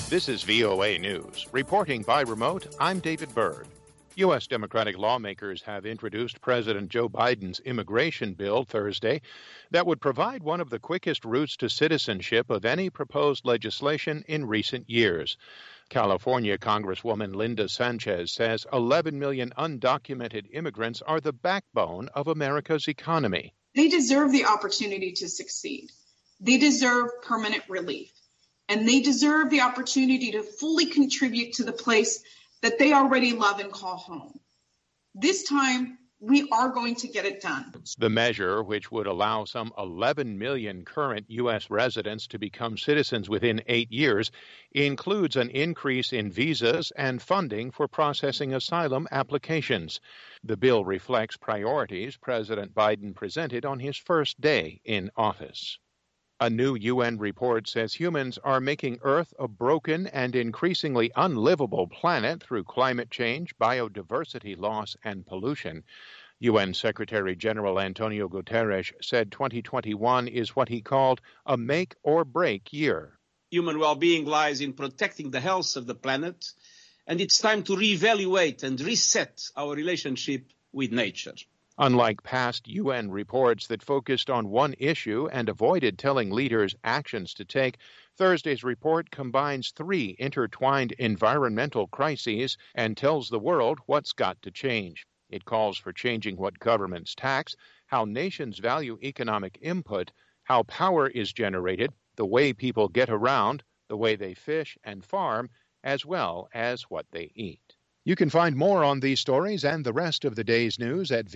This is VOA News. Reporting by remote, I'm David Byrd. U.S. Democratic lawmakers have introduced President Joe Biden's immigration bill Thursday that would provide one of the quickest routes to citizenship of any proposed legislation in recent years. California Congresswoman Linda Sanchez says 11 million undocumented immigrants are the backbone of America's economy. They deserve the opportunity to succeed. They deserve permanent relief. And they deserve the opportunity to fully contribute to the place that they already love and call home. This time, we are going to get it done. The measure, which would allow some 11 million current U.S. residents to become citizens within 8 years, includes an increase in visas and funding for processing asylum applications. The bill reflects priorities President Biden presented on his first day in office. A new UN report says humans are making Earth a broken and increasingly unlivable planet through climate change, biodiversity loss, and pollution. UN Secretary General Antonio Guterres said 2021 is what he called a make or break year. Human well-being lies in protecting the health of the planet, and it's time to reevaluate and reset our relationship with nature. Unlike past UN reports that focused on one issue and avoided telling leaders actions to take, Thursday's report combines three intertwined environmental crises and tells the world what's got to change. It calls for changing what governments tax, how nations value economic input, how power is generated, the way people get around, the way they fish and farm, as well as what they eat. You can find more on these stories and the rest of the day's news at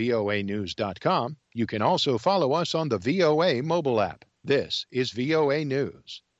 voanews.com. You can also follow us on the VOA mobile app. This is VOA News.